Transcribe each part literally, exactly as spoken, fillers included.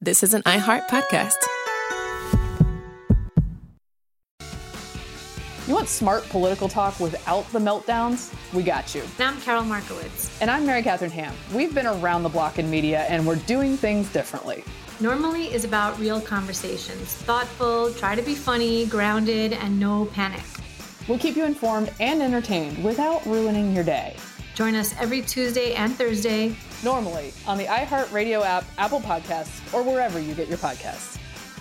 This is an iHeart podcast. You want smart political talk without the meltdowns? We got you. And I'm Carol Markowitz. And I'm Mary Catherine Ham. We've been around the block in media, and we're doing things differently. Normally is about real conversations. Thoughtful, try to be funny, grounded, and no panic. We'll keep you informed and entertained without ruining your day. Join us every Tuesday and Thursday. Normally on the iHeartRadio app, Apple Podcasts, or wherever you get your podcasts.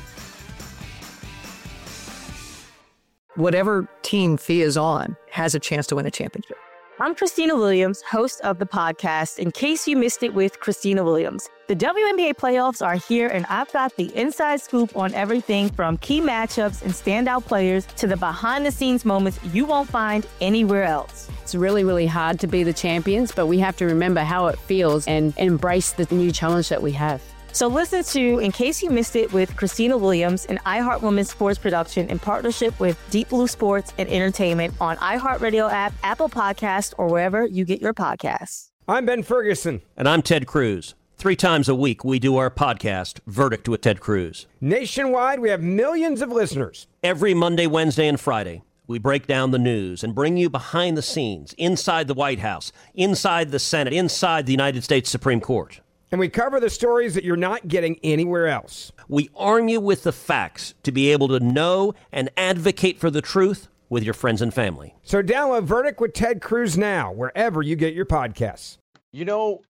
Whatever team Fee is on has a chance to win a championship. I'm Christina Williams, host of the podcast, In Case You Missed It with Christina Williams. The W N B A playoffs are here, and I've got the inside scoop on everything from key matchups and standout players to the behind-the-scenes moments you won't find anywhere else. It's really, really hard to be the champions, but we have to remember how it feels and embrace the new challenge that we have. So listen to In Case You Missed It with Christina Williams, an iHeart Women's Sports production in partnership with Deep Blue Sports and Entertainment on iHeartRadio app, Apple Podcasts, or wherever you get your podcasts. I'm Ben Ferguson. And I'm Ted Cruz. Three times a week, we do our podcast, Verdict with Ted Cruz. Nationwide, we have millions of listeners. Every Monday, Wednesday, and Friday, we break down the news and bring you behind the scenes, inside the White House, inside the Senate, inside the United States Supreme Court. And we cover the stories that you're not getting anywhere else. We arm you with the facts to be able to know and advocate for the truth with your friends and family. So download Verdict with Ted Cruz now, wherever you get your podcasts. You know,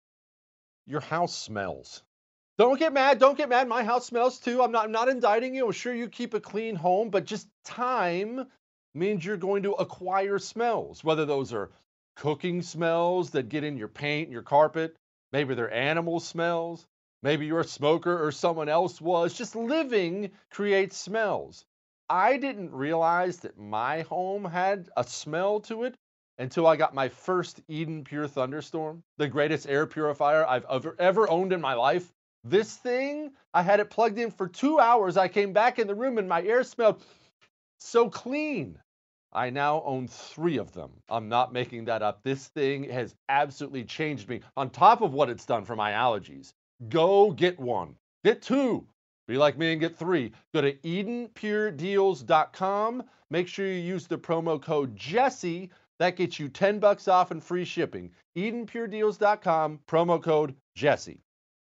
your house smells. Don't get mad. Don't get mad. My house smells too. I'm not, I'm not indicting you. I'm sure you keep a clean home, but just time means you're going to acquire smells, whether those are cooking smells that get in your paint and your carpet. Maybe they're animal smells. Maybe you're a smoker or someone else was. Just living creates smells. I didn't realize that my home had a smell to it until I got my first Eden Pure Thunderstorm, the greatest air purifier I've ever, ever owned in my life. This thing, I had it plugged in for two hours. I came back in the room and my air smelled so clean. I now own three of them. I'm not making that up. This thing has absolutely changed me. On top of what it's done for my allergies, go get one. Get two. Be like me and get three. Go to Eden Pure Deals dot com. Make sure you use the promo code Jesse. That gets you ten bucks off and free shipping. Eden Pure Deals dot com, promo code Jesse.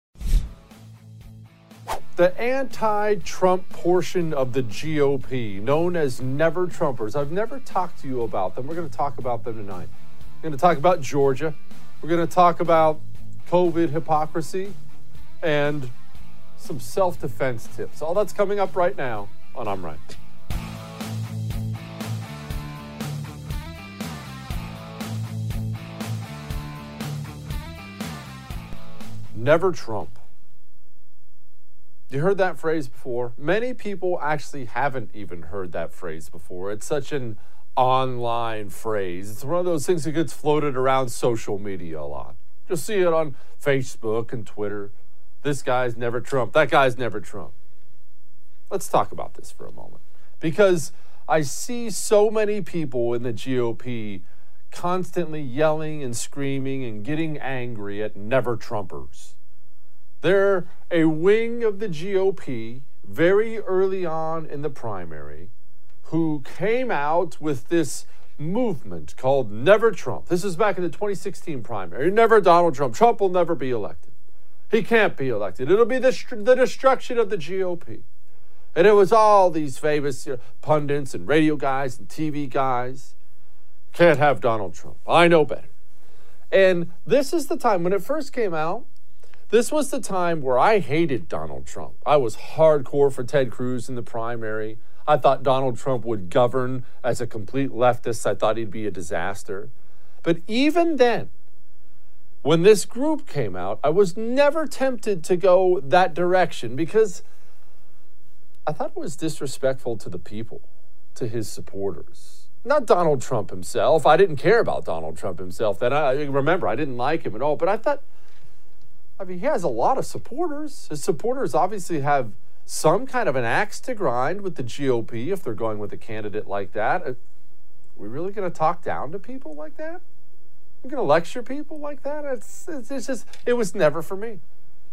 The anti-Trump portion of the G O P, known as Never Trumpers. I've never talked to you about them. We're going to talk about them tonight. We're going to talk about Georgia. We're going to talk about COVID hypocrisy and some self-defense tips. All that's coming up right now on I'm Right. Never Trump. You heard that phrase before? Many people actually haven't even heard that phrase before. It's such an online phrase. It's one of those things that gets floated around social media a lot. You'll see it on Facebook and Twitter. This guy's never Trump. That guy's never Trump. Let's talk about this for a moment. Because I see so many people in the G O P constantly yelling and screaming and getting angry at never Trumpers. They're a wing of the G O P very early on in the primary who came out with this movement called Never Trump. This is back in the twenty sixteen primary. Never Donald Trump. Trump will never be elected. He can't be elected. It'll be the, the destruction of the G O P. And it was all these famous you know, pundits and radio guys and T V guys. Can't have Donald Trump. I know better. And this is the time when it first came out. This was the time where I hated Donald Trump. I was hardcore for Ted Cruz in the primary. I thought Donald Trump would govern as a complete leftist. I thought he'd be a disaster. But even then, when this group came out, I was never tempted to go that direction because I thought it was disrespectful to the people, to his supporters. Not Donald Trump himself. I didn't care about Donald Trump himself then. I remember, I didn't like him at all. But I thought, I mean, he has a lot of supporters. His supporters obviously have some kind of an axe to grind with the G O P if they're going with a candidate like that. Are we really going to talk down to people like that? We're going to lecture people like that? It's, it's, it's just, it was never for me.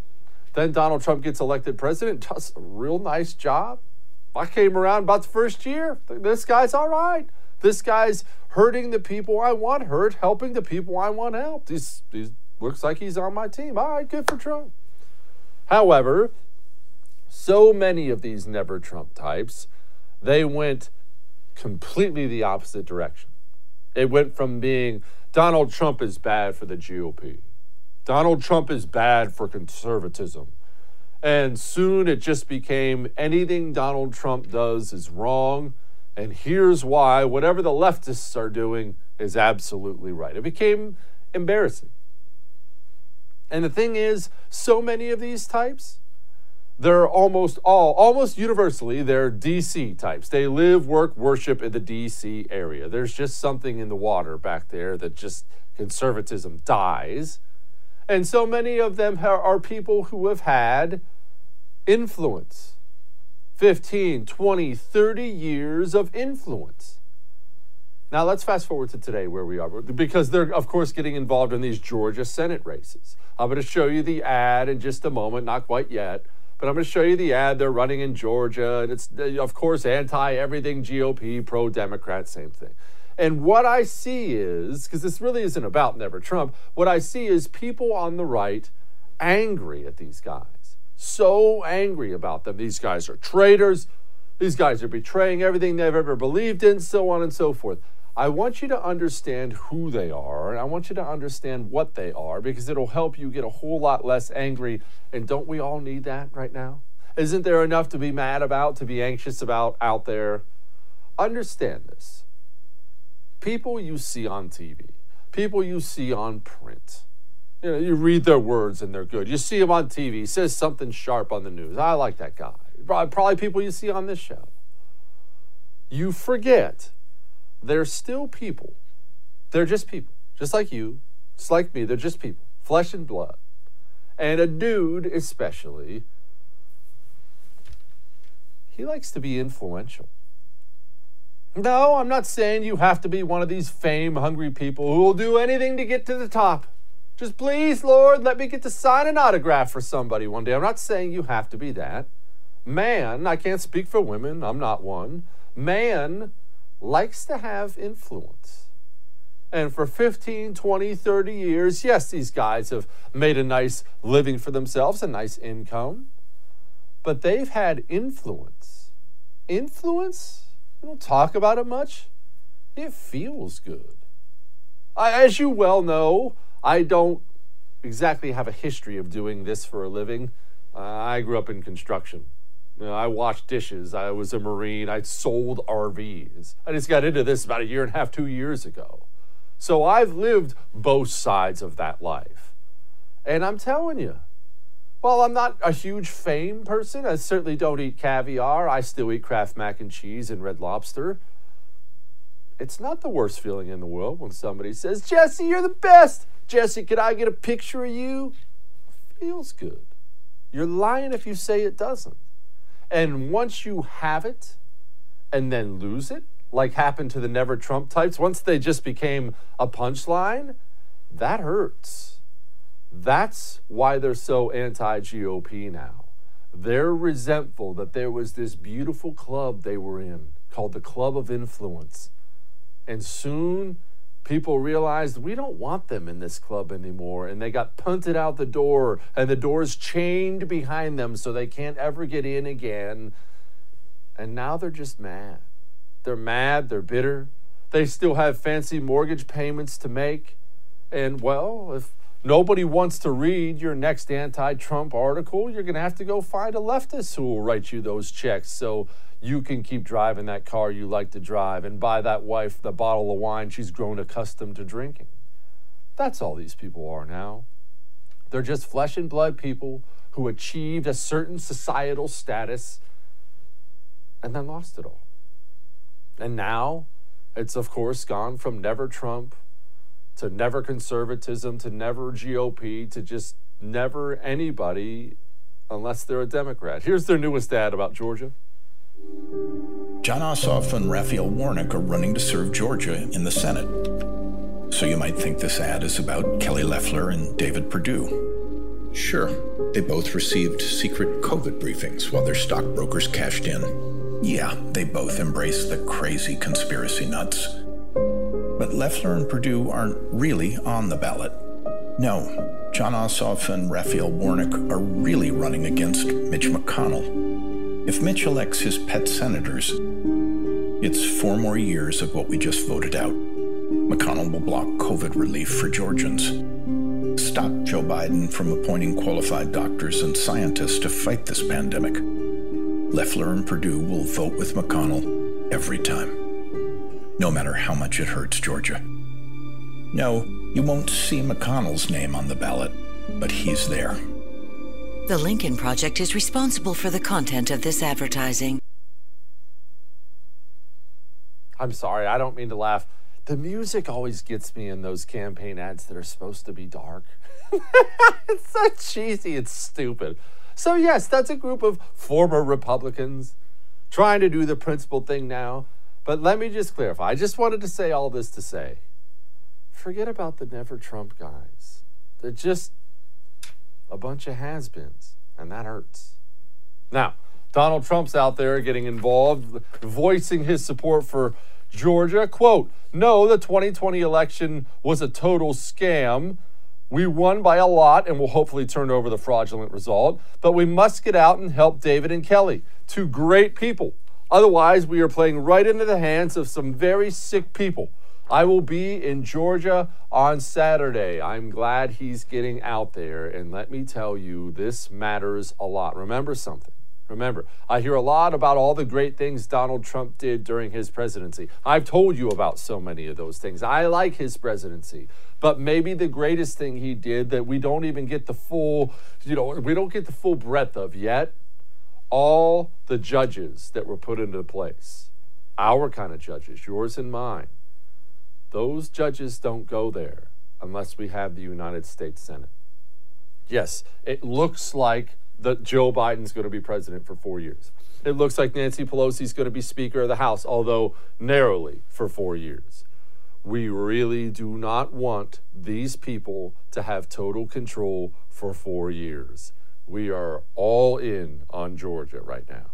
Then Donald Trump gets elected president, does a real nice job. I came around about the first year. This guy's all right. This guy's hurting the people I want hurt, helping the people I want helped. He's, he's looks like he's on my team. All right, good for Trump. However, so many of these never Trump types, they went completely the opposite direction. It went from being Donald Trump is bad for the G O P. Donald Trump is bad for conservatism. And soon it just became anything Donald Trump does is wrong. And here's why whatever the leftists are doing is absolutely right. It became embarrassing. And the thing is, so many of these types, they're almost all, almost universally, they're D C types. They live, work, worship in the D C area. There's just something in the water back there that just conservatism dies. And so many of them are people who have had influence. fifteen, twenty, thirty years of influence. Now let's fast forward to today where we are, because they're, of course, getting involved in these Georgia Senate races. I'm going to show you the ad in just a moment, not quite yet, but I'm going to show you the ad. They're running in Georgia, and it's, of course, anti-everything G O P, pro-Democrat, same thing. And what I see is, because this really isn't about Never Trump, what I see is people on the right angry at these guys. So angry about them. These guys are traitors. These guys are betraying everything they've ever believed in, so on and so forth. I want you to understand who they are, and I want you to understand what they are, because it'll help you get a whole lot less angry. And don't we all need that right now? Isn't there enough to be mad about, to be anxious about out there? Understand this. People you see on T V, people you see on print, you know, you read their words and they're good. You see him on T V, he says something sharp on the news. I like that guy. Probably people you see on this show. You forget they're still people. They're just people, just like you, just like me. They're just people, flesh and blood. And a dude especially, he likes to be influential. No, I'm not saying you have to be one of these fame-hungry people who will do anything to get to the top. Just please, Lord, let me get to sign an autograph for somebody one day. I'm not saying you have to be that. Man, I can't speak for women. I'm not one. Man likes to have influence. And for fifteen, twenty, thirty years, yes, these guys have made a nice living for themselves, a nice income. But they've had influence. Influence? We don't talk about it much. It feels good. I, as you well know, I don't exactly have a history of doing this for a living. Uh, I grew up in construction. You know, I washed dishes. I was a Marine. I sold R Vs. I just got into this about a year and a half, two years ago. So I've lived both sides of that life. And I'm telling you, while I'm not a huge fame person, I certainly don't eat caviar. I still eat Kraft mac and cheese and Red Lobster. It's not the worst feeling in the world when somebody says, Jesse, you're the best. Jesse, could I get a picture of you? It feels good. You're lying if you say it doesn't. And once you have it and then lose it, like happened to the Never Trump types, once they just became a punchline, that hurts. That's why they're so anti-G O P now. They're resentful that there was this beautiful club they were in called the Club of Influence. And soon people realized we don't want them in this club anymore. And they got punted out the door, and the door's chained behind them so they can't ever get in again. And now they're just mad. They're mad, they're bitter. They still have fancy mortgage payments to make. And well, if nobody wants to read your next anti-Trump article, you're going to have to go find a leftist who will write you those checks so you can keep driving that car you like to drive and buy that wife the bottle of wine she's grown accustomed to drinking. That's all these people are now. They're just flesh and blood people who achieved a certain societal status and then lost it all. And now it's, of course, gone from Never Trump to never conservatism, to never G O P, to just never anybody unless they're a Democrat. Here's their newest ad about Georgia. Jon Ossoff and Raphael Warnock are running to serve Georgia in the Senate. So you might think this ad is about Kelly Loeffler and David Perdue. Sure, they both received secret COVID briefings while their stockbrokers cashed in. Yeah, they both embrace the crazy conspiracy nuts. But Loeffler and Perdue aren't really on the ballot. No, Jon Ossoff and Raphael Warnock are really running against Mitch McConnell. If Mitch elects his pet senators, it's four more years of what we just voted out. McConnell will block COVID relief for Georgians, stop Joe Biden from appointing qualified doctors and scientists to fight this pandemic. Loeffler and Perdue will vote with McConnell every time, no matter how much it hurts Georgia. No, you won't see McConnell's name on the ballot, but he's there. The Lincoln Project is responsible for the content of this advertising. I'm sorry, I don't mean to laugh. The music always gets me in those campaign ads that are supposed to be dark. It's so cheesy, it's stupid. So yes, that's a group of former Republicans trying to do the principled thing now. But let me just clarify. I just wanted to say all this to say, forget about the Never Trump guys. They're just a bunch of has-beens, and that hurts. Now, Donald Trump's out there getting involved, voicing his support for Georgia. Quote, no, the twenty twenty election was a total scam. We won by a lot and will hopefully turn over the fraudulent result. But we must get out and help David and Kelly, two great people. Otherwise, we are playing right into the hands of some very sick people. I will be in Georgia on Saturday. I'm glad he's getting out there. And let me tell you, this matters a lot. Remember something. Remember, I hear a lot about all the great things Donald Trump did during his presidency. I've told you about so many of those things. I like his presidency. But maybe the greatest thing he did that we don't even get the full, you know, we don't get the full breadth of yet, all the judges that were put into place, our kind of judges, yours and mine, those judges don't go there unless we have the United States Senate. Yes, it looks like that Joe Biden's going to be president for four years. It looks like Nancy Pelosi's going to be Speaker of the House, although narrowly for four years. We really do not want these people to have total control for four years. We are all in on Georgia right now.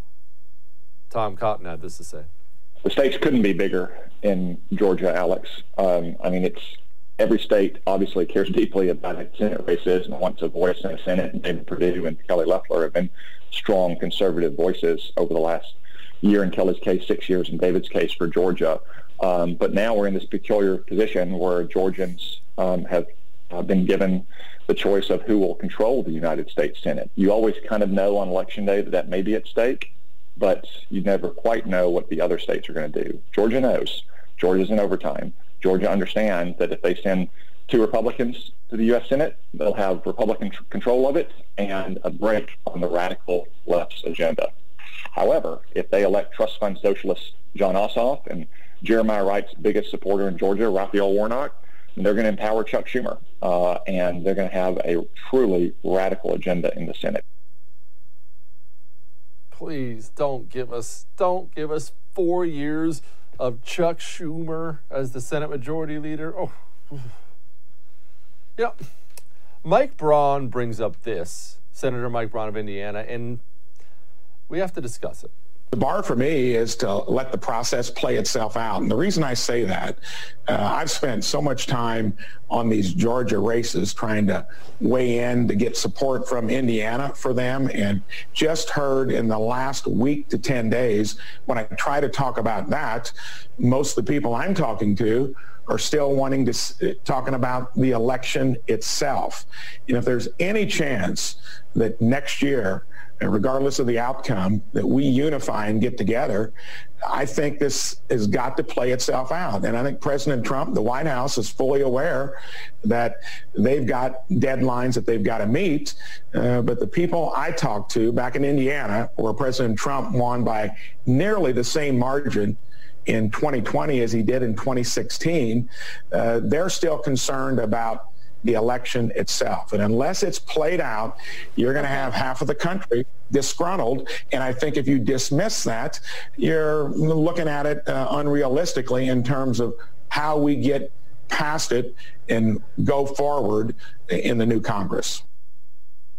Tom Cotton had this to say. The states couldn't be bigger in Georgia, Alex. Um, I mean, it's every state obviously cares deeply about its Senate races and wants a voice in the Senate. And David Perdue and Kelly Loeffler have been strong conservative voices over the last year in Kelly's case, six years in David's case for Georgia. Um, but now we're in this peculiar position where Georgians um, have uh, been given the choice of who will control the United States Senate. You always kind of know on Election Day that that may be at stake, but you never quite know what the other states are going to do. Georgia knows. Georgia's in overtime. Georgia understands that if they send two Republicans to the U S Senate, they'll have Republican tr- control of it and a break on the radical left's agenda. However, if they elect trust fund socialist Jon Ossoff and Jeremiah Wright's biggest supporter in Georgia, Raphael Warnock, they're going to empower Chuck Schumer, uh, and they're going to have a truly radical agenda in the Senate. Please don't give us, don't give us four years of Chuck Schumer as the Senate Majority Leader. Oh, you know, Mike Braun brings up this, Senator Mike Braun of Indiana, and we have to discuss it. The bar for me is to let the process play itself out. And the reason I say that, uh, I've spent so much time on these Georgia races trying to weigh in to get support from Indiana for them, and just heard in the last week to ten days, when I try to talk about that, most of the people I'm talking to are still wanting to talking about the election itself. And if there's any chance that next year, regardless of the outcome, that we unify and get together, I think this has got to play itself out. And I think President Trump, the White House, is fully aware that they've got deadlines that they've got to meet. Uh, but the people I talked to back in Indiana, where President Trump won by nearly the same margin in twenty twenty as he did in twenty sixteen, uh, they're still concerned about the election itself. And unless it's played out, you're going to have half of the country disgruntled. And I think if you dismiss that, you're looking at it uh, unrealistically in terms of how we get past it and go forward in the new Congress.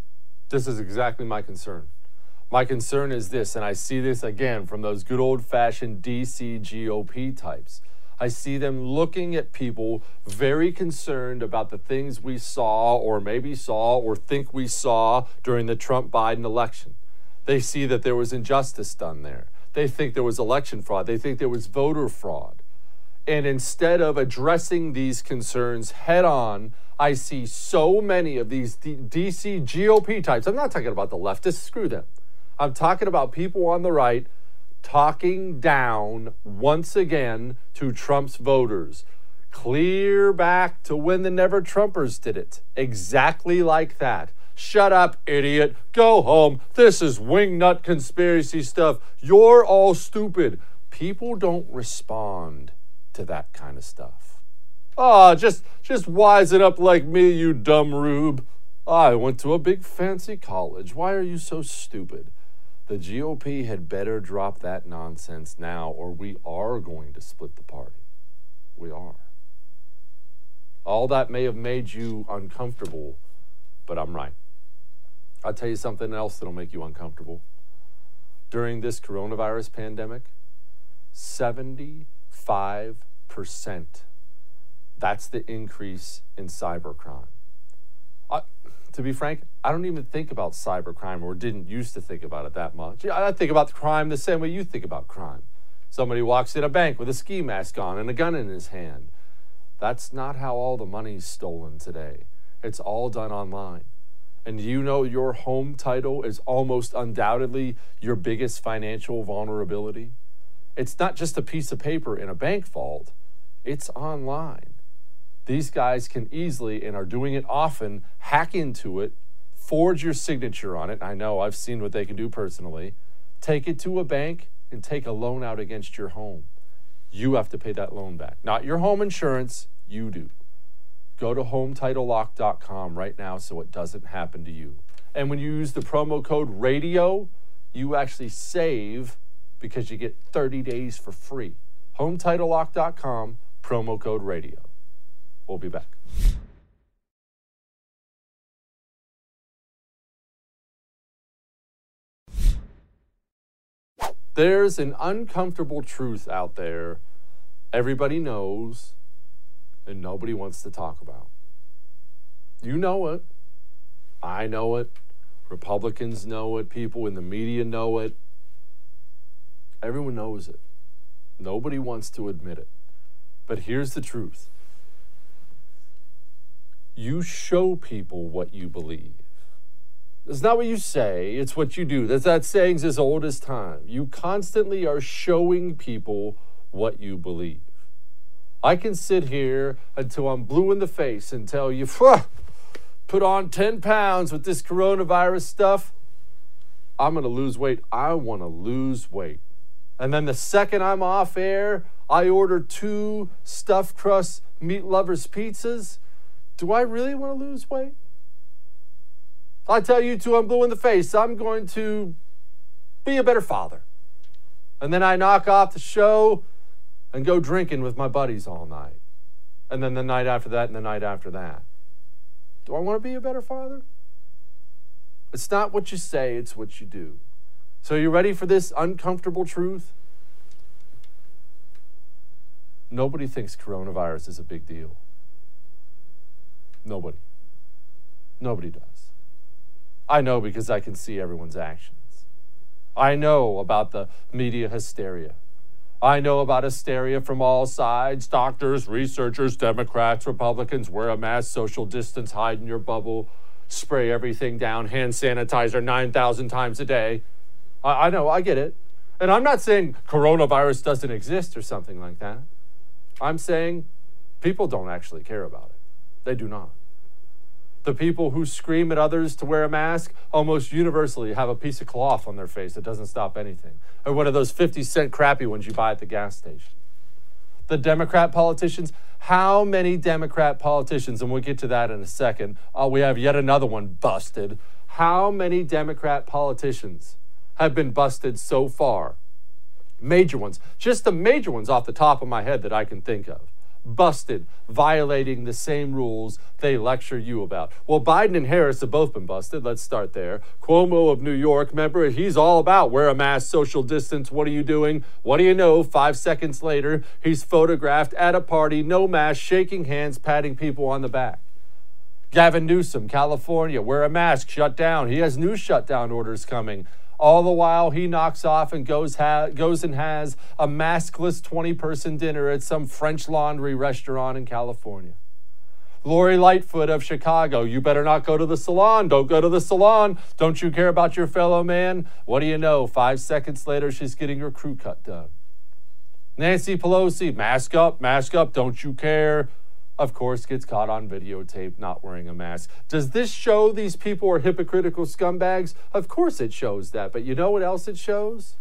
This is exactly my concern. My concern is this, and I see this again from those good old-fashioned D C G O P types. I see them looking at people very concerned about the things we saw or maybe saw or think we saw during the Trump-Biden election. They see that there was injustice done there. They think there was election fraud. They think there was voter fraud. And instead of addressing these concerns head on, I see so many of these D C G O P types. I'm not talking about the leftists, screw them. I'm talking about people on the right talking down once again to Trump's voters. Clear back to when the Never Trumpers did it. Exactly like that. Shut up, idiot. Go home. This is wingnut conspiracy stuff. You're all stupid. People don't respond to that kind of stuff. Oh, just, just wise it up like me, you dumb rube. I went to a big fancy college. Why are you so stupid? The G O P had better drop that nonsense now, or we are going to split the party. We are. All that may have made you uncomfortable, but I'm right. I'll tell you something else that'll make you uncomfortable. During this coronavirus pandemic, seventy-five percent. That's the increase in cybercrime. Uh, to be frank, I don't even think about cybercrime, or didn't used to think about it that much. I think about crime the same way you think about crime. Somebody walks in a bank with a ski mask on and a gun in his hand. That's not how all the money's stolen today. It's all done online. And you know your home title is almost undoubtedly your biggest financial vulnerability? It's not just a piece of paper in a bank vault. It's online. These guys can easily, and are doing it often, hack into it, forge your signature on it. I know, I've seen what they can do personally. Take it to a bank and take a loan out against your home. You have to pay that loan back. Not your home insurance, you do. Go to home title lock dot com right now so it doesn't happen to you. And when you use the promo code RADIO, you actually save because you get thirty days for free. home title lock dot com, promo code RADIO. We'll be back. There's an uncomfortable truth out there everybody knows and nobody wants to talk about. You know it. I know it. Republicans know it. People in the media know it. Everyone knows it. Nobody wants to admit it. But here's the truth. You show people what you believe. It's not what you say, it's what you do. That's, that saying's as old as time. You constantly are showing people what you believe. I can sit here until I'm blue in the face and tell you, put on ten pounds with this coronavirus stuff. I'm going to lose weight. I want to lose weight. And then the second I'm off air, I order two stuffed crust meat lovers pizzas. Do I really want to lose weight? I tell you two, I'm blue in the face. I'm going to be a better father. And then I knock off the show and go drinking with my buddies all night. And then the night after that and the night after that. Do I want to be a better father? It's not what you say, it's what you do. So you ready for this uncomfortable truth? Nobody thinks coronavirus is a big deal. Nobody. Nobody does. I know because I can see everyone's actions. I know about the media hysteria. I know about hysteria from all sides. Doctors, researchers, Democrats, Republicans, wear a mask, social distance, hide in your bubble, spray everything down, hand sanitizer nine thousand times a day. I, I know, I get it. And I'm not saying coronavirus doesn't exist or something like that. I'm saying people don't actually care about it. They do not. The people who scream at others to wear a mask almost universally have a piece of cloth on their face that doesn't stop anything. Or one of those fifty cent crappy ones you buy at the gas station. The Democrat politicians, how many Democrat politicians, and we'll get to that in a second, oh, we have yet another one busted. How many Democrat politicians have been busted so far? Major ones, just the major ones off the top of my head that I can think of. busted, violating the same rules they lecture you about. Well, Biden and Harris have both been busted. Let's start there. Cuomo of New York, remember, he's all about wear a mask, social distance. What are you doing? What do you know? Five seconds later, he's photographed at a party, no mask, shaking hands, patting people on the back. Gavin Newsom, California, wear a mask, shut down. He has new shutdown orders coming. All the while, he knocks off and goes ha- goes and has a maskless twenty-person dinner at some French Laundry restaurant in California. Lori Lightfoot of Chicago, you better not go to the salon. Don't go to the salon. Don't you care about your fellow man? What do you know? Five seconds later, she's getting her crew cut done. Nancy Pelosi, mask up, mask up, don't you care? Of course, gets caught on videotape not wearing a mask. Does this show these people are hypocritical scumbags? Of course it shows that. But you know what else it shows?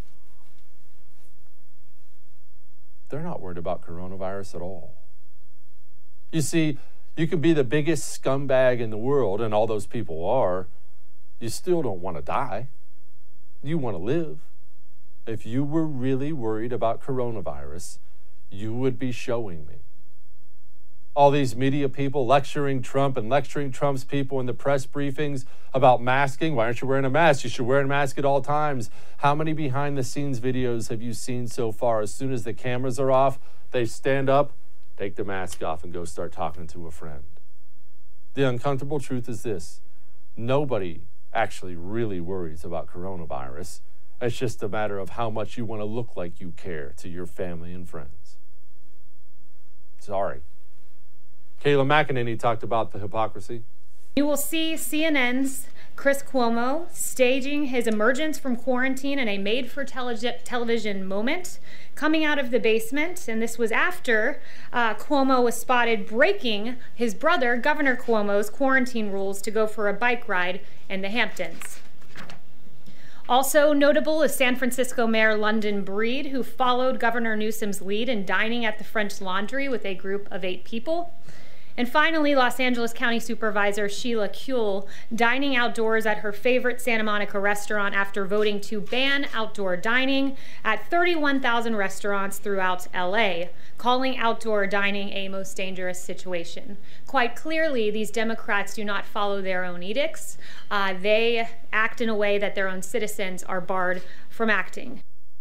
They're not worried about coronavirus at all. You see, you can be the biggest scumbag in the world, and all those people are. You still don't want to die. You want to live. If you were really worried about coronavirus, you would be showing me. All these media people lecturing Trump and lecturing Trump's people in the press briefings about masking. Why aren't you wearing a mask? You should wear a mask at all times. How many behind the scenes videos have you seen so far? As soon as the cameras are off, they stand up, take the mask off, and go start talking to a friend. The uncomfortable truth is this: nobody actually really worries about coronavirus. It's just a matter of how much you want to look like you care to your family and friends. Sorry. Kayla McEnany talked about the hypocrisy. You will see C N N's Chris Cuomo staging his emergence from quarantine in a made-for-television moment, coming out of the basement, and this was after uh, Cuomo was spotted breaking his brother, Governor Cuomo's, quarantine rules to go for a bike ride in the Hamptons. Also notable is San Francisco Mayor London Breed, who followed Governor Newsom's lead in dining at the French Laundry with a group of eight people. And finally, Los Angeles County Supervisor Sheila Kuehl dining outdoors at her favorite Santa Monica restaurant after voting to ban outdoor dining at thirty-one thousand restaurants throughout L A, calling outdoor dining a most dangerous situation. Quite clearly, these Democrats do not follow their own edicts. Uh, they act in a way that their own citizens are barred from acting.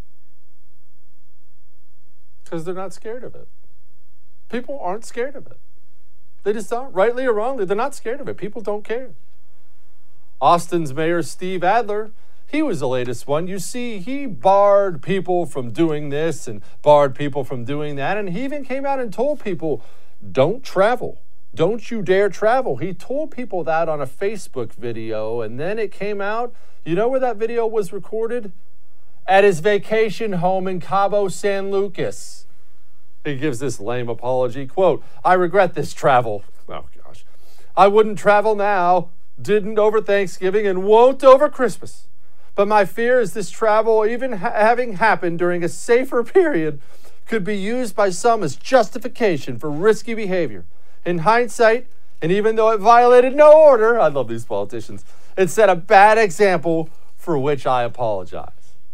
Because they're not scared of it. People aren't scared of it. They just aren't, rightly or wrongly. They're not scared of it. People don't care. Austin's Mayor Steve Adler, he was the latest one. You see, he barred people from doing this and barred people from doing that. And he even came out and told people, don't travel. Don't you dare travel. He told people that on a Facebook video. And then it came out. You know where that video was recorded? At his vacation home in Cabo San Lucas. He gives this lame apology, quote, I regret this travel. Oh, gosh. I wouldn't travel now, didn't over Thanksgiving, and won't over Christmas. But my fear is this travel, even ha- having happened during a safer period, could be used by some as justification for risky behavior. In hindsight, and even though it violated no order, I love these politicians, it set a bad example for which I apologize.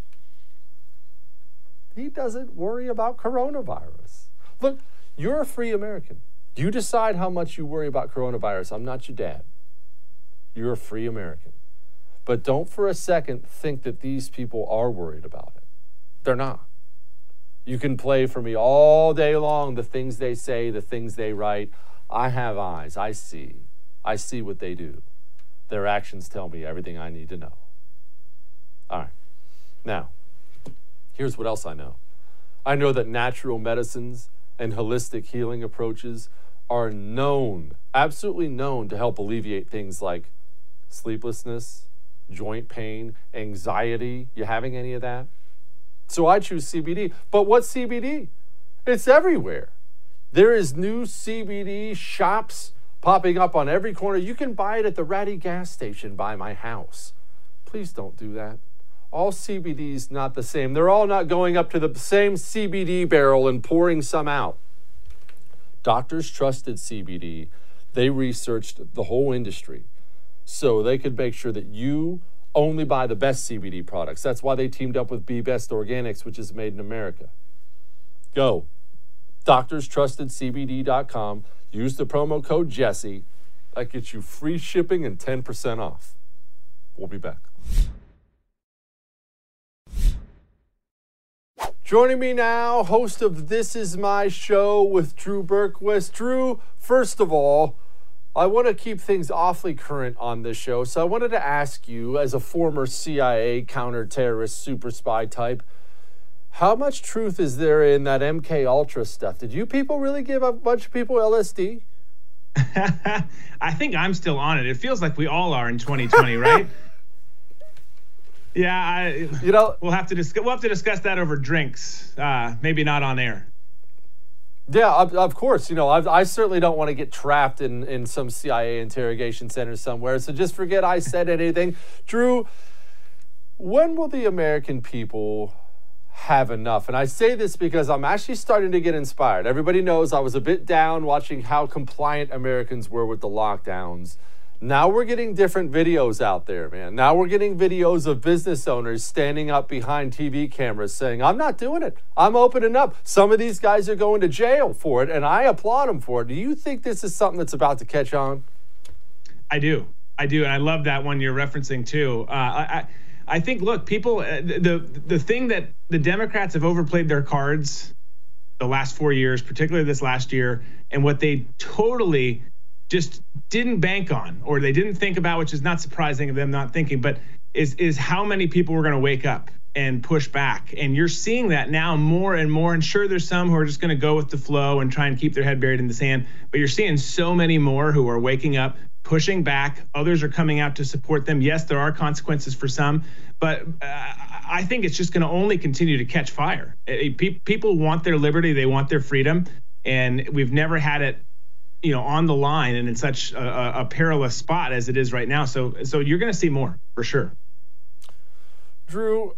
He doesn't worry about coronavirus. Look, you're a free American. You decide how much you worry about coronavirus. I'm not your dad. You're a free American. But don't for a second think that these people are worried about it. They're not. You can play for me all day long the things they say, the things they write. I have eyes. I see. I see what they do. Their actions tell me everything I need to know. All right. Now, here's what else I know. I know that natural medicines and holistic healing approaches are known, absolutely known, to help alleviate things like sleeplessness, joint pain, anxiety. You having any of that? So I choose C B D. But what's C B D? It's everywhere. There is new C B D shops popping up on every corner. You can buy it at the ratty gas station by my house. Please don't do that. All C B D's not the same. They're all not going up to the same C B D barrel and pouring some out. Doctors trusted C B D. They researched the whole industry so they could make sure that you only buy the best C B D products. That's why they teamed up with Be Best Organics, which is made in America. Go. doctors trusted C B D dot com. Use the promo code Jesse. That gets you free shipping and ten percent off. We'll be back. Joining me now, host of This Is My Show with Drew Berquist. Drew, first of all, I want to keep things awfully current on this show, so I wanted to ask you, as a former C I A counter-terrorist super spy type, how much truth is there in that M K Ultra stuff? Did you people really give a bunch of people L S D? I think I'm still on it. It feels like we all are in twenty twenty, right? Yeah, I, you know, we'll have to discuss. We'll have to discuss that over drinks. Uh, maybe not on air. Yeah, of, of course. You know, I've, I certainly don't want to get trapped in in some C I A interrogation center somewhere. So just forget I said anything. Drew, when will the American people have enough? And I say this because I'm actually starting to get inspired. Everybody knows I was a bit down watching how compliant Americans were with the lockdowns. Now we're getting different videos out there, man. Now we're getting videos of business owners standing up behind T V cameras saying, I'm not doing it. I'm opening up. Some of these guys are going to jail for it, and I applaud them for it. Do you think this is something that's about to catch on? I do. I do. And I love that one you're referencing too. Uh, I, I think, look, people, uh, the, the thing that the Democrats have overplayed their cards the last four years, particularly this last year, and what they totally just didn't bank on, or they didn't think about, which is not surprising of them not thinking, but is is how many people were going to wake up and push back. And you're seeing that now more and more. And sure, there's some who are just going to go with the flow and try and keep their head buried in the sand. But you're seeing so many more who are waking up, pushing back. Others are coming out to support them. Yes, there are consequences for some, but uh, I think it's just going to only continue to catch fire. It, it, people want their liberty. They want their freedom. And we've never had it, you know, on the line and in such a, a perilous spot as it is right now. So, so you're going to see more for sure. Drew,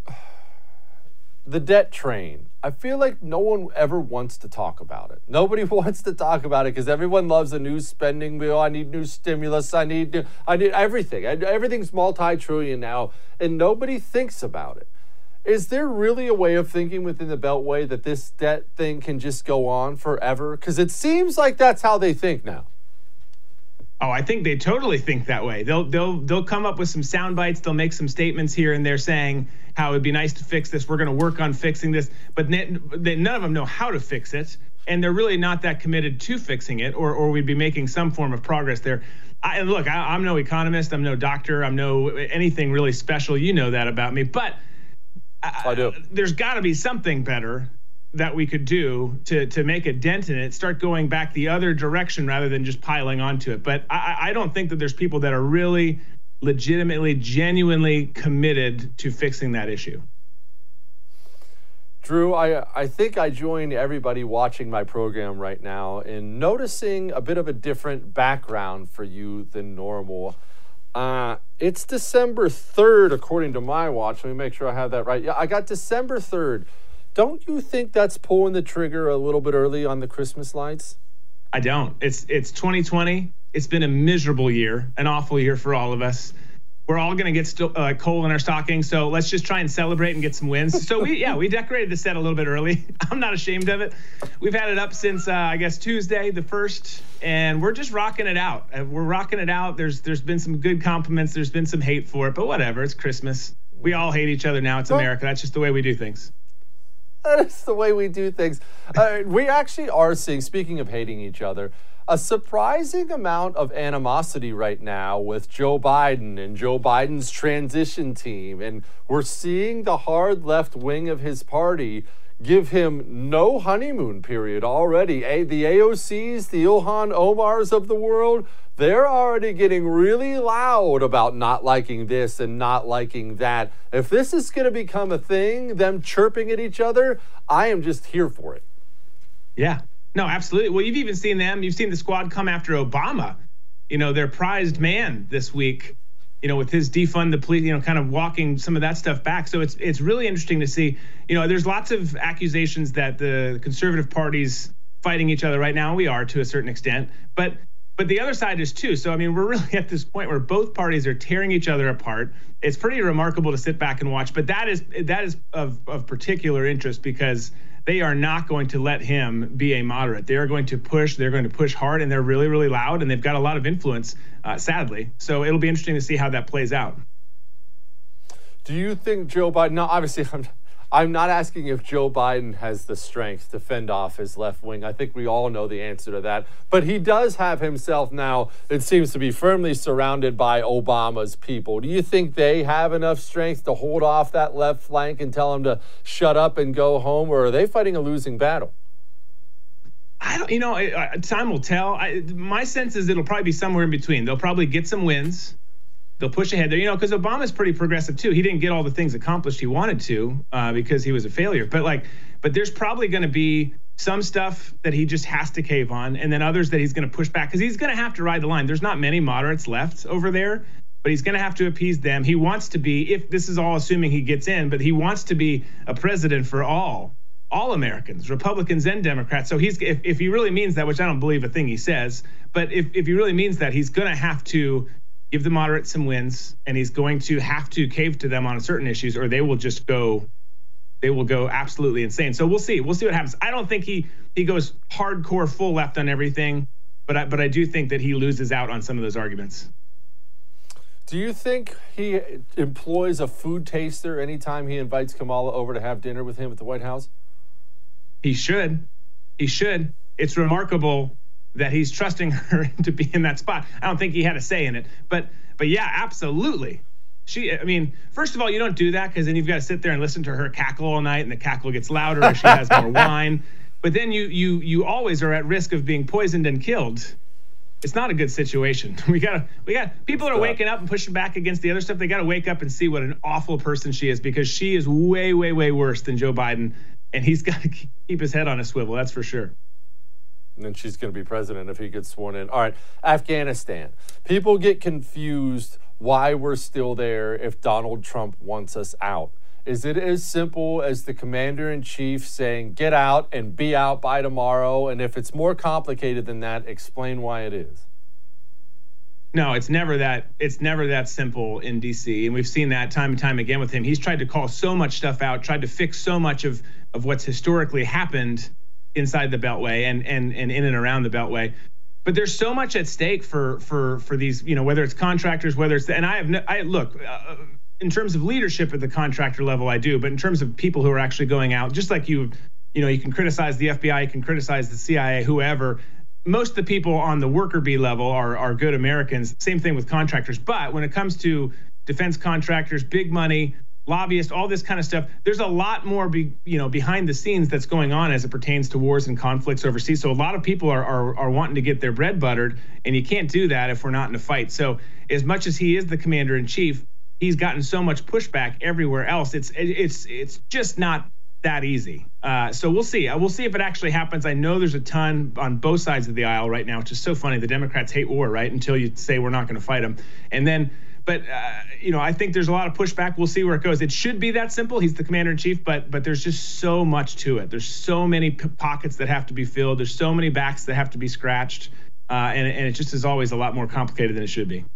the debt train. I feel like no one ever wants to talk about it. Nobody wants to talk about it because everyone loves a new spending bill. I need new stimulus. I need, new, I need everything. Everything's multi-trillion now, and nobody thinks about it. Is there really a way of thinking within the Beltway that this debt thing can just go on forever? Because it seems like that's how they think now. Oh, I think they totally think that way. They'll they'll they'll come up with some sound bites. They'll make some statements here and there saying how it'd be nice to fix this. We're going to work on fixing this, but n- none of them know how to fix it, and they're really not that committed to fixing it, or or we'd be making some form of progress there. I, and look, I, I'm no economist. I'm no doctor. I'm no anything really special. You know that about me, but. I do. There's got to be something better that we could do to to make a dent in it, start going back the other direction rather than just piling onto it. But I, I don't think that there's people that are really legitimately, genuinely committed to fixing that issue. Drew, I, I think I join everybody watching my program right now in noticing a bit of a different background for you than normal. Uh, it's December third, according to my watch. Let me make sure I have that right. Yeah, I got December third. Don't you think that's pulling the trigger a little bit early on the Christmas lights? I don't. It's it's twenty twenty. It's been a miserable year, an awful year for all of us. We're all going to get st- uh, coal in our stockings, so let's just try and celebrate and get some wins. So we, yeah, we decorated the set a little bit early. I'm not ashamed of it. We've had it up since uh, I guess Tuesday, the first, and we're just rocking it out. Uh, we're rocking it out. There's there's been some good compliments. There's been some hate for it, but whatever. It's Christmas. We all hate each other now. It's America. That's just the way we do things. That is the way we do things. Uh, we actually are seeing, speaking of hating each other, a surprising amount of animosity right now with Joe Biden and Joe Biden's transition team. And we're seeing the hard left wing of his party give him no honeymoon period already. A, the A O Cs, the Ilhan Omars of the world, they're already getting really loud about not liking this and not liking that. If this is going to become a thing, them chirping at each other, I am just here for it. Yeah. No, absolutely. Well, you've even seen them. You've seen the squad come after Obama, you know, their prized man this week, you know, with his defund the police, you know, kind of walking some of that stuff back. So it's it's really interesting to see, you know, there's lots of accusations that the conservative party's fighting each other right now. We are to a certain extent, but but the other side is too. So, I mean, we're really at this point where both parties are tearing each other apart. It's pretty remarkable to sit back and watch, but that is that is of, of particular interest because they are not going to let him be a moderate. They are going to push. They're going to push hard, and they're really, really loud, and they've got a lot of influence, uh, sadly. So it'll be interesting to see how that plays out. Do you think Joe Biden, now obviously I'm, I'm not asking if Joe Biden has the strength to fend off his left wing. I think we all know the answer to that. But he does have himself now, it seems to be firmly surrounded by Obama's people. Do you think they have enough strength to hold off that left flank and tell him to shut up and go home, or are they fighting a losing battle? I don't, you know, time will tell. I, my sense is it'll probably be somewhere in between. They'll probably get some wins. They'll push ahead there, you know, because Obama's pretty progressive too. He didn't get all the things accomplished he wanted to uh, because he was a failure. But like, but there's probably going to be some stuff that he just has to cave on, and then others that he's going to push back because he's going to have to ride the line. There's not many moderates left over there, but he's going to have to appease them. He wants to be, if this is all assuming he gets in, but he wants to be a president for all, all Americans, Republicans and Democrats. So he's, if, if he really means that, which I don't believe a thing he says, but if, if he really means that, he's going to have to give the moderates some wins, and he's going to have to cave to them on certain issues, or they will just go, they will go absolutely insane. So we'll see. We'll see what happens. I don't think he he goes hardcore full left on everything, but I, but I do think that he loses out on some of those arguments. Do you think he employs a food taster anytime he invites Kamala over to have dinner with him at the White House? He should. He should. It's remarkable that he's trusting her to be in that spot. I don't think he had a say in it, but but yeah, absolutely. She, I mean, first of all, you don't do that because then you've got to sit there and listen to her cackle all night, and the cackle gets louder as she has more wine. But then you you you always are at risk of being poisoned and killed. It's not a good situation. We gotta we got people are waking up and pushing back against the other stuff. They got to wake up and see what an awful person she is, because she is way way way worse than Joe Biden, and he's got to keep his head on a swivel. That's for sure. And then she's going to be president if he gets sworn in. All right, Afghanistan. People get confused why we're still there if Donald Trump wants us out. Is it as simple as the commander-in-chief saying, get out and be out by tomorrow? And if it's more complicated than that, explain why it is. No, it's never that. It's never that simple in D C, and we've seen that time and time again with him. He's tried to call so much stuff out, tried to fix so much of, of what's historically happened inside the Beltway and and and in and around the Beltway. But there's so much at stake for for for these, you know, whether it's contractors, whether it's, and I have no, I look, uh, in terms of leadership at the contractor level, I do, but in terms of people who are actually going out, just like you, you know, you can criticize the F B I, you can criticize the C I A, whoever. Most of the people on the worker bee level are are good Americans. Same thing with contractors. But when it comes to defense contractors, big money, lobbyists, all this kind of stuff, there's a lot more be, you know, behind the scenes that's going on as it pertains to wars and conflicts overseas. So a lot of people are, are are wanting to get their bread buttered, and you can't do that if we're not in a fight. So as much as he is the commander in chief, he's gotten so much pushback everywhere else. It's it's it's just not that easy. Uh, so we'll see. We'll see if it actually happens. I know there's a ton on both sides of the aisle right now, which is so funny. The Democrats hate war, right? Until you say we're not going to fight them, and then. But, uh, you know, I think there's a lot of pushback. We'll see where it goes. It should be that simple. He's the commander in chief, but but there's just so much to it. There's so many p- pockets that have to be filled. There's so many backs that have to be scratched. Uh, and, and it just is always a lot more complicated than it should be.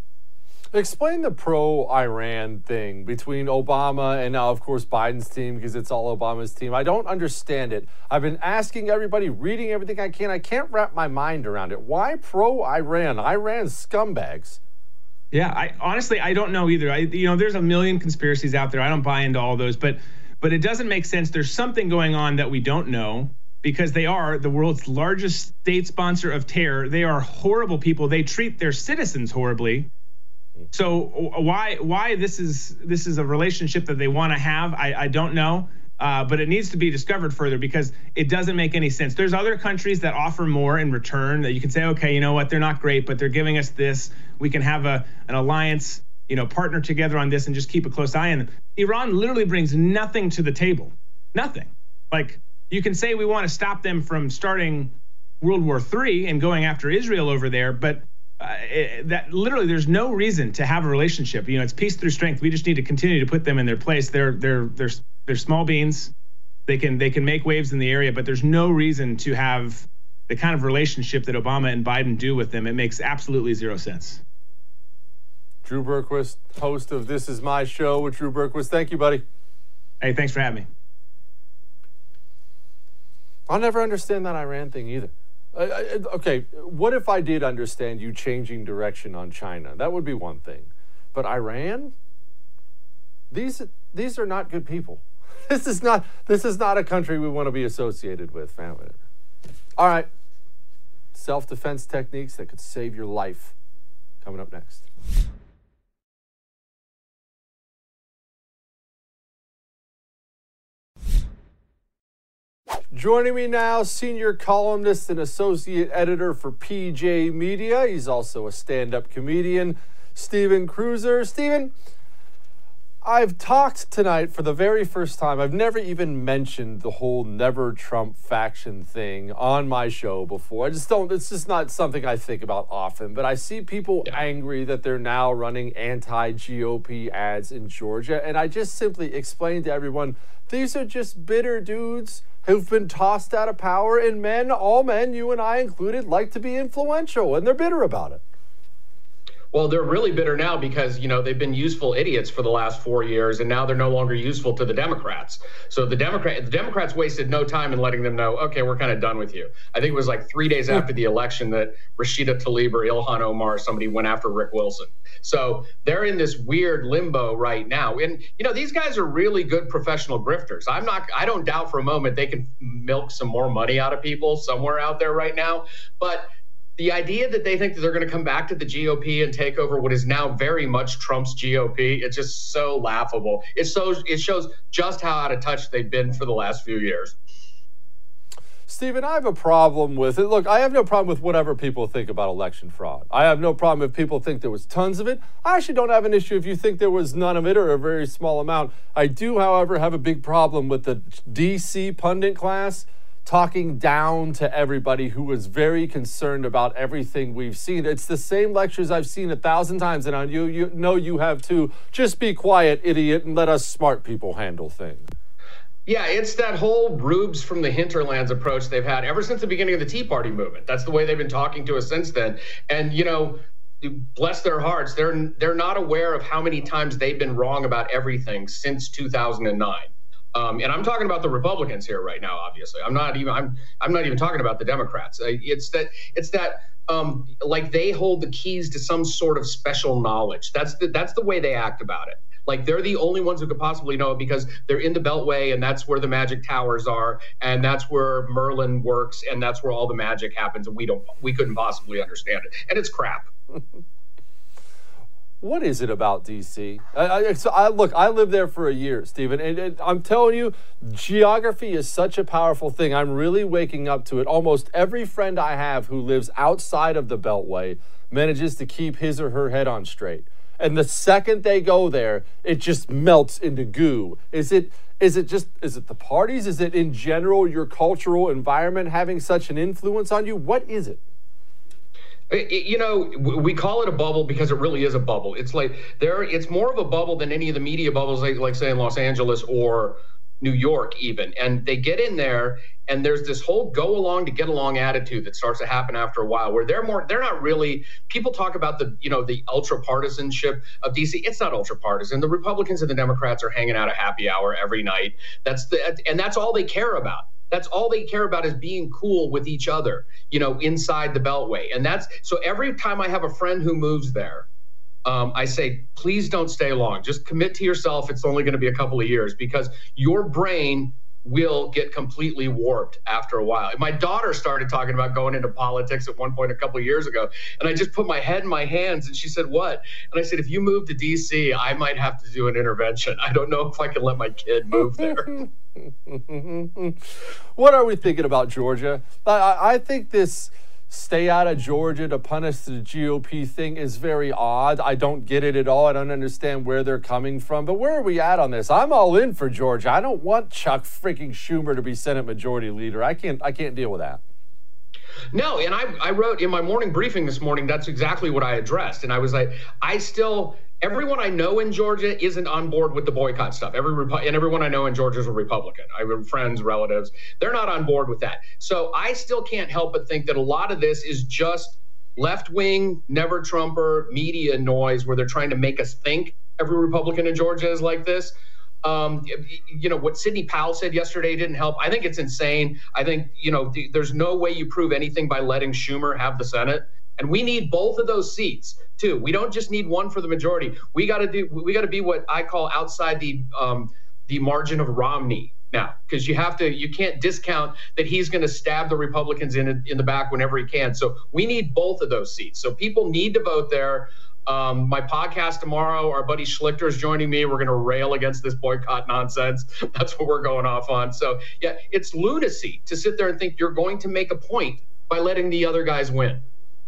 Explain the pro-Iran thing between Obama and now, of course, Biden's team, because it's all Obama's team. I don't understand it. I've been asking everybody, reading everything I can. I can't wrap my mind around it. Why pro-Iran? Iran's scumbags. Yeah, I honestly, I don't know either. I, you know, there's a million conspiracies out there. I don't buy into all those, but but it doesn't make sense. There's something going on that we don't know, because they are the world's largest state sponsor of terror. They are horrible people. They treat their citizens horribly. So why why this is this is a relationship that they want to have, I, I don't know. Uh, but it needs to be discovered further, because it doesn't make any sense. There's other countries that offer more in return that you can say, okay, you know what, they're not great, but they're giving us this. We can have a an alliance, you know, partner together on this and just keep a close eye on them. Iran literally brings nothing to the table. Nothing. Like, you can say we want to stop them from starting World War Three and going after Israel over there, but uh, it, that literally there's no reason to have a relationship. You know, it's peace through strength. We just need to continue to put them in their place. They're they're they're they're small beans. They can they can make waves in the area, but there's no reason to have the kind of relationship that Obama and Biden do with them. It makes absolutely zero sense. Drew Berquist, host of This Is My Show with Drew Berquist. Thank you, buddy. Hey, thanks for having me. I'll never understand that Iran thing either. Uh, okay, what if I did understand you changing direction on China? That would be one thing. But Iran? These these are not good people. This is not this is not a country we want to be associated with, family. All right. Self-defense techniques that could save your life. Coming up next. Joining me now, senior columnist and associate editor for P J Media. He's also a stand-up comedian, Stephen Cruiser. Stephen, I've talked tonight for the very first time. I've never even mentioned the whole Never Trump faction thing on my show before. I just don't, it's just not something I think about often. But I see people angry that they're now running anti-G O P ads in Georgia. And I just simply explained to everyone, these are just bitter dudes who've been tossed out of power, and men, all men, you and I included, like to be influential, and they're bitter about it. Well, they're really bitter now because, you know, they've been useful idiots for the last four years, and now they're no longer useful to the Democrats. So the Democrat, the Democrats wasted no time in letting them know, okay, we're kind of done with you. I think it was like three days after the election that Rashida Tlaib or Ilhan Omar, somebody went after Rick Wilson. So they're in this weird limbo right now. And, you know, these guys are really good professional grifters. I'm not, I don't doubt for a moment they can milk some more money out of people somewhere out there right now. But the idea that they think that they're going to come back to the G O P and take over what is now very much Trump's G O P, it's just so laughable. It shows, it shows just how out of touch they've been for the last few years. Stephen, I have a problem with it. Look, I have no problem with whatever people think about election fraud. I have no problem if people think there was tons of it. I actually don't have an issue if you think there was none of it or a very small amount. I do, however, have a big problem with the D C pundit class talking down to everybody who was very concerned about everything we've seen. It's the same lectures I've seen a thousand times, and I you, you know you have too. Just be quiet, idiot, and let us smart people handle things. Yeah, it's that whole rubes from the hinterlands approach they've had ever since the beginning of the Tea Party movement. That's the way they've been talking to us since then. And, you know, bless their hearts, they're they're not aware of how many times they've been wrong about everything since two thousand nine. Um, and I'm talking about the Republicans here right now. Obviously, I'm not even. I'm. I'm not even talking about the Democrats. Uh, it's that. It's that. Um, like they hold the keys to some sort of special knowledge. That's the. That's the way they act about it. Like they're the only ones who could possibly know it because they're in the Beltway, and that's where the magic towers are, and that's where Merlin works, and that's where all the magic happens. And we don't. We couldn't possibly understand it. And it's crap. What is it about D C? I, I, so I, look, I lived there for a year, Stephen, and, and I'm telling you, geography is such a powerful thing. I'm really waking up to it. Almost every friend I have who lives outside of the Beltway manages to keep his or her head on straight. And the second they go there, it just melts into goo. Is it? Is it just? Is it the parties? Is it in general your cultural environment having such an influence on you? What is it? It, you know, we call it a bubble because it really is a bubble. It's like there, it's more of a bubble than any of the media bubbles, like, like say in Los Angeles or New York even. And they get in there and there's this whole go along to get along attitude that starts to happen after a while where they're more, they're not really, people talk about the, you know, the ultra partisanship of D C. It's not ultra partisan. The Republicans and the Democrats are hanging out at happy hour every night. That's the, and that's all they care about. That's all they care about is being cool with each other, you know, inside the Beltway. And that's, so every time I have a friend who moves there, um, I say, please don't stay long. Just commit to yourself. It's only going to be a couple of years because your brain will get completely warped after a while. My daughter started talking about going into politics at one point a couple of years ago. And I just put my head in my hands and she said, what? And I said, if you move to D C, I might have to do an intervention. I don't know if I can let my kid move there. What are we thinking about Georgia? I, I think this stay out of Georgia to punish the G O P thing is very odd. I don't get it at all. I don't understand where they're coming from. But where are we at on this? I'm all in for Georgia. I don't want Chuck freaking Schumer to be Senate Majority Leader. I can't. I can't deal with that. No, and I, I wrote in my morning briefing this morning, that's exactly what I addressed. And I was like, I still, everyone I know in Georgia isn't on board with the boycott stuff. Every Repu- And everyone I know in Georgia is a Republican. I have friends, relatives. They're not on board with that. So I still can't help but think that a lot of this is just left-wing, never-Trumper media noise where they're trying to make us think every Republican in Georgia is like this. Um, you know, what Sidney Powell said yesterday didn't help. I think it's insane. I think, you know, th- there's no way you prove anything by letting Schumer have the Senate. And we need both of those seats too. We don't just need one for the majority. We got to do, we got to be what I call outside the, um, the margin of Romney now, because you have to, you can't discount that he's going to stab the Republicans in, in the back whenever he can. So we need both of those seats. So people need to vote there. Um, my podcast tomorrow, our buddy Schlichter is joining me. We're going to rail against this boycott nonsense. That's what we're going off on. So, yeah, it's lunacy to sit there and think you're going to make a point by letting the other guys win.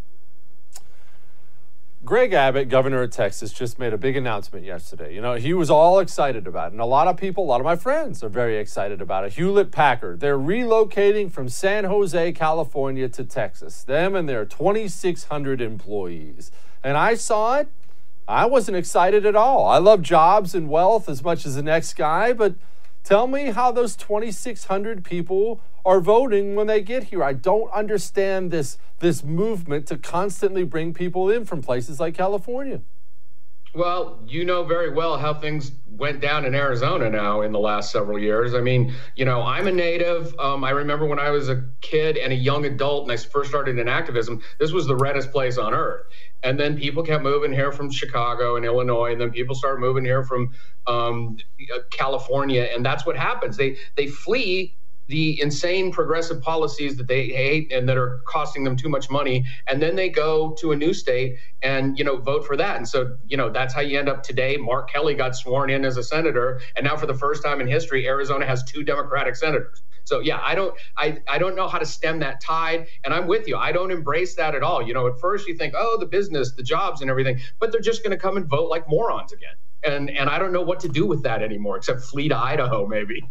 Greg Abbott, governor of Texas, just made a big announcement yesterday. You know, he was all excited about it. And a lot of people, a lot of my friends are very excited about it. Hewlett Packard, they're relocating from San Jose, California to Texas. Them and their twenty-six hundred employees. And I saw it. I wasn't excited at all. I love jobs and wealth as much as the next guy, but tell me how those twenty-six hundred people are voting when they get here. I don't understand this, this movement to constantly bring people in from places like California. Well, you know very well how things went down in Arizona now in the last several years. I mean, you know, I'm a native. Um, I remember when I was a kid and a young adult and I first started in activism, this was the reddest place on earth. And then people kept moving here from Chicago and Illinois, and then people start moving here from um, California. And that's what happens. They they flee the insane progressive policies that they hate and that are costing them too much money. And then they go to a new state and, you know, vote for that. And so, you know, that's how you end up today. Mark Kelly got sworn in as a senator. And now for the first time in history, Arizona has two Democratic senators. So, yeah, I don't I, I don't know how to stem that tide. And I'm with you. I don't embrace that at all. You know, at first you think, oh, the business, the jobs and everything, but they're just going to come and vote like morons again. And and I don't know what to do with that anymore, except flee to Idaho, maybe.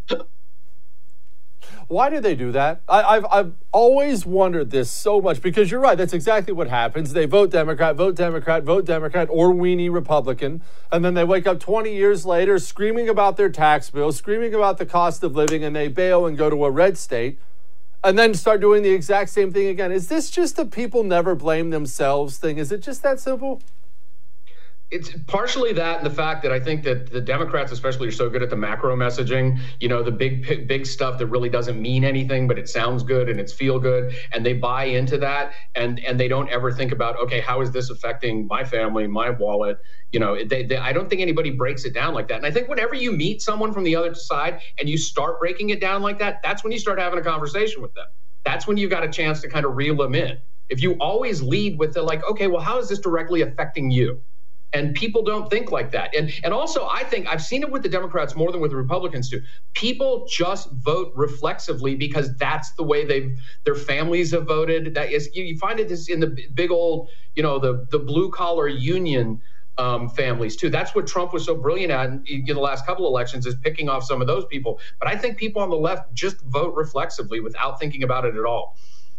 Why do they do that? I, I've I've always wondered this so much, because you're right. That's exactly what happens. They vote Democrat, vote Democrat, vote Democrat, or weenie Republican. And then they wake up twenty years later screaming about their tax bill, screaming about the cost of living, and they bail and go to a red state and then start doing the exact same thing again. Is this just a people never blame themselves thing? Is it just that simple? It's partially that, and the fact that I think that the Democrats especially are so good at the macro messaging, you know, the big, big stuff that really doesn't mean anything, but it sounds good and it's feel good, and they buy into that, and and they don't ever think about, okay, how is this affecting my family, my wallet? You know, they, they, I don't think anybody breaks it down like that. And I think whenever you meet someone from the other side and you start breaking it down like that, that's when you start having a conversation with them. That's when you've got a chance to kind of reel them in. If you always lead with the like, okay, well, how is this directly affecting you? And people don't think like that. And and also, I think I've seen it with the Democrats more than with the Republicans too. People just vote reflexively because that's the way they've their families have voted. That is, you, you find it this in the big old, you know, the the blue collar union um, families too. That's what Trump was so brilliant at in, in the last couple of elections, is picking off some of those people. But I think people on the left just vote reflexively without thinking about it at all.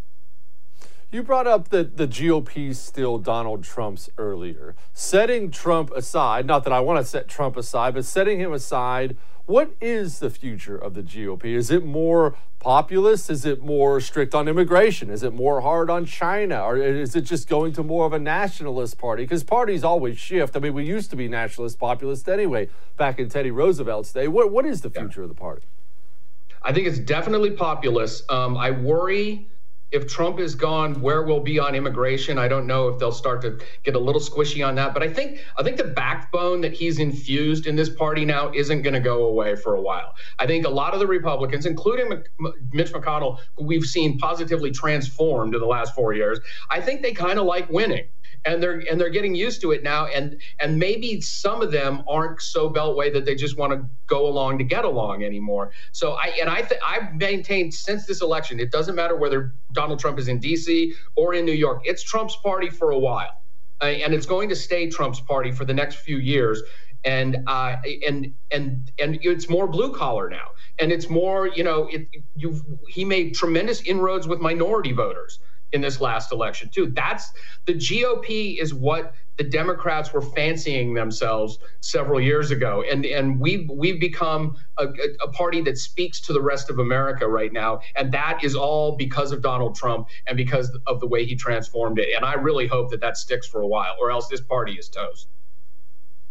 You brought up that the G O P still Donald Trump's earlier. Setting Trump aside, not that I want to set Trump aside, but setting him aside, what is the future of the G O P? Is it more populist? Is it more strict on immigration? Is it more hard on China? Or is it just going to more of a nationalist party? Because parties always shift. I mean, we used to be nationalist populist anyway, back in Teddy Roosevelt's day. What What is the future yeah. of the party? I think it's definitely populist. Um, I worry if Trump is gone, where we'll be on immigration. I don't know if they'll start to get a little squishy on that. But I think I think the backbone that he's infused in this party now isn't going to go away for a while. I think a lot of the Republicans, including Mitch McConnell, who we've seen positively transformed in the last four years, I think they kind of like winning. And they're and they're getting used to it now, and and maybe some of them aren't so beltway that they just want to go along to get along anymore. So I and I th- I've maintained since this election, it doesn't matter whether Donald Trump is in D C or in New York, it's Trump's party for a while, uh, and it's going to stay Trump's party for the next few years. And uh, and and and it's more blue collar now, and it's more, you know, it, you he made tremendous inroads with minority voters in this last election too. That's the G O P is what the Democrats were fancying themselves several years ago. And and we've, we've become a, a party that speaks to the rest of America right now. And that is all because of Donald Trump and because of the way he transformed it. And I really hope that that sticks for a while, or else this party is toast.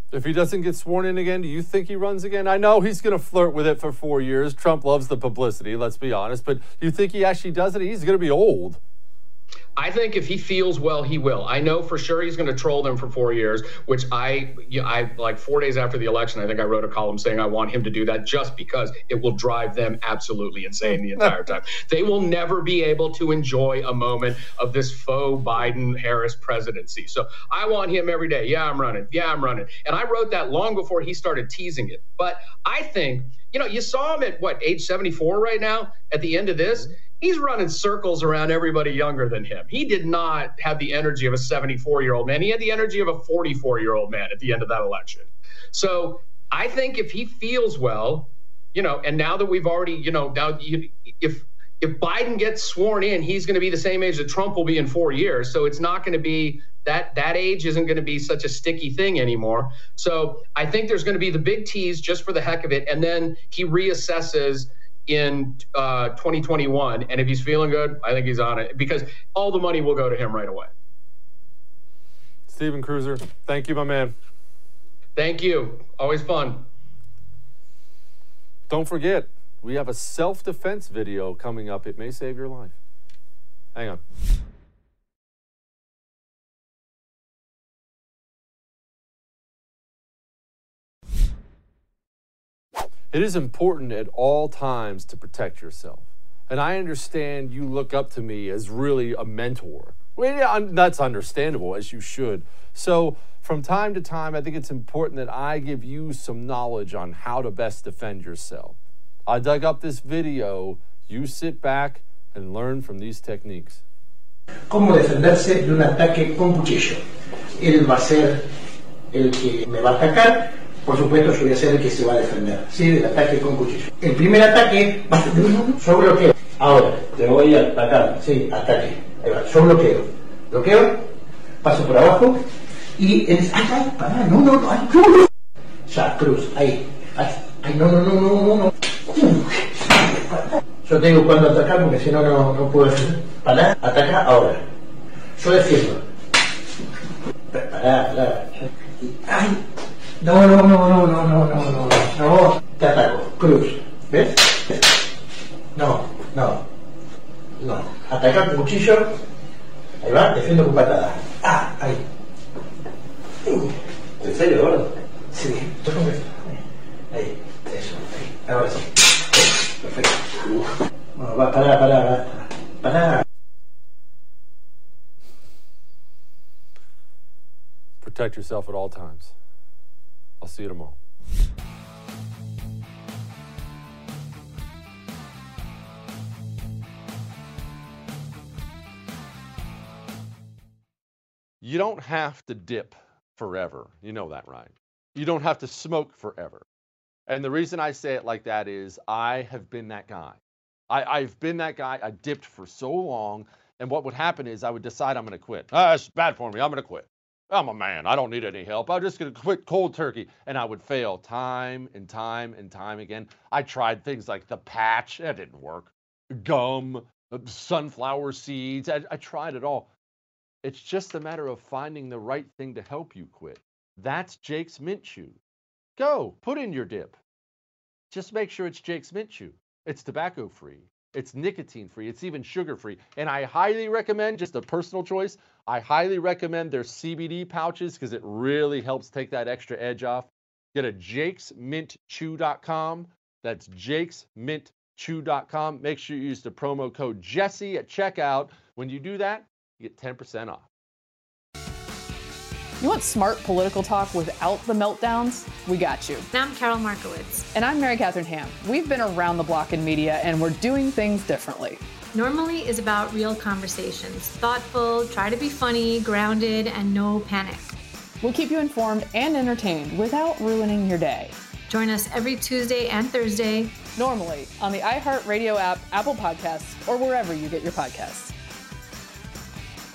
If he doesn't get sworn in again, do you think he runs again? I know he's going to flirt with it for four years. Trump loves the publicity, let's be honest. But do you think he actually does it? He's going to be old. I think if he feels well, he will. I know for sure he's going to troll them for four years, which I, you know, I like four days after the election, I think I wrote a column saying I want him to do that just because it will drive them absolutely insane the entire time. They will never be able to enjoy a moment of this faux Biden-Harris presidency. So I want him every day. Yeah, I'm running. Yeah, I'm running. And I wrote that long before he started teasing it. But I think, you know, you saw him at what, age seventy-four right now at the end of this? He's running circles around everybody younger than him. He did not have the energy of a seventy-four-year-old man. He had the energy of a forty-four-year-old man at the end of that election. So I think if he feels well, you know, and now that we've already, you know, now you, if if Biden gets sworn in, he's going to be the same age that Trump will be in four years. So it's not going to be that that age isn't going to be such a sticky thing anymore. So I think there's going to be the big tease just for the heck of it. And then he reassesses in uh, twenty twenty-one. And if he's feeling good, I think he's on it because all the money will go to him right away. Stephen Cruiser, thank you, my man. Thank you. Always fun. Don't forget, we have a self-defense video coming up. It may save your life. Hang on. It is important at all times to protect yourself. And I understand you look up to me as really a mentor. Well, yeah, that's understandable, as you should. So from time to time, I think it's important that I give you some knowledge on how to best defend yourself. I dug up this video. You sit back and learn from these techniques. ¿Cómo defenderse de un ataque con cuchillo? Él va a ser el que me va a atacar. Por supuesto, yo voy a ser el que se va a defender, ¿sí? Del ataque con cuchillo. El primer ataque va a ser yo bloqueo. Ahora, te voy a atacar, sí, ataque. Ahí va, yo bloqueo. Bloqueo, paso por abajo y en... ¡Ay, ay, pará! No, no, no, ay, no, no. Ya, cruz, ahí. Ay, ay, no, no, no, no, no, no. Yo tengo cuando atacar porque si no, no, no puedo hacer. Pará, ataca, ahora. Yo defiendo. Pará, pará. Ay. No, no, no, no, no, no, no, no, no, te ataco, cruz, ¿ves? No, no, no, atacar con cuchillo, ahí va, defiendo con patada, ah, ahí. ¿En serio, gordo? Sí, tócame esto, ahí, eso, ahí, ahora sí, perfecto. Bueno, va, pará, pará, pará. Protect yourself at all times. I'll see you tomorrow. You don't have to dip forever. You know that, right? You don't have to smoke forever. And the reason I say it like that is I have been that guy. I, I've been that guy. I dipped for so long. And what would happen is I would decide I'm going to quit. Ah, it's bad for me. I'm going to quit. I'm a man. I don't need any help. I'm just going to quit cold turkey. And I would fail time and time and time again. I tried things like the patch. That didn't work. Gum, sunflower seeds. I, I tried it all. It's just a matter of finding the right thing to help you quit. That's Jake's Mint Chew. Go, put in your dip. Just make sure it's Jake's Mint Chew. It's tobacco-free. It's nicotine-free. It's even sugar-free. And I highly recommend, just a personal choice, I highly recommend their C B D pouches because it really helps take that extra edge off. Get a jakes mint chew dot com. That's jakes mint chew dot com. Make sure you use the promo code Jesse at checkout. When you do that, you get ten percent off. You want smart political talk without the meltdowns? We got you. I'm Carol Markowitz. And I'm Mary Catherine Ham. We've been around the block in media, and we're doing things differently. Normally is about real conversations. Thoughtful, try to be funny, grounded, and no panic. We'll keep you informed and entertained without ruining your day. Join us every Tuesday and Thursday. Normally on the iHeartRadio app, Apple Podcasts, or wherever you get your podcasts.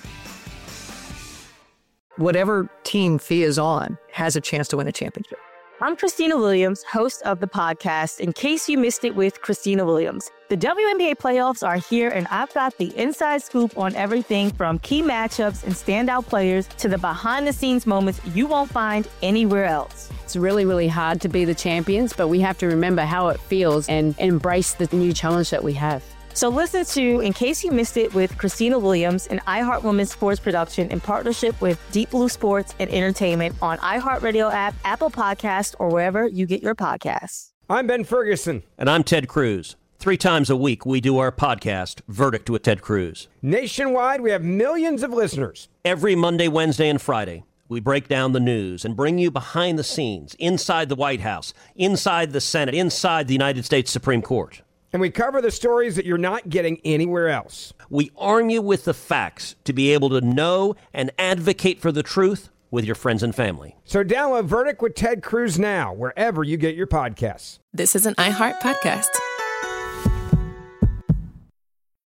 Whatever team Fee is on has a chance to win a championship. I'm Christina Williams, host of the podcast, In Case You Missed It with Christina Williams. The W N B A playoffs are here, and I've got the inside scoop on everything from key matchups and standout players to the behind-the-scenes moments you won't find anywhere else. It's really, really hard to be the champions, but we have to remember how it feels and embrace the new challenge that we have. So listen to In Case You Missed It with Christina Williams, an iHeart Women's sports production in partnership with Deep Blue Sports and Entertainment on iHeartRadio app, Apple Podcasts, or wherever you get your podcasts. I'm Ben Ferguson. And I'm Ted Cruz. Three times a week, we do our podcast, Verdict with Ted Cruz. Nationwide, we have millions of listeners. Every Monday, Wednesday, and Friday, we break down the news and bring you behind the scenes, inside the White House, inside the Senate, inside the United States Supreme Court. And we cover the stories that you're not getting anywhere else. We arm you with the facts to be able to know and advocate for the truth with your friends and family. So download Verdict with Ted Cruz now, wherever you get your podcasts. This is an iHeart podcast.